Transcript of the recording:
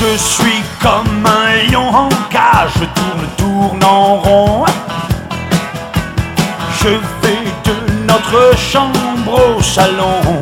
Je suis comme un lion en cage, je tourne en rond. Je vais de notre chambre au salon.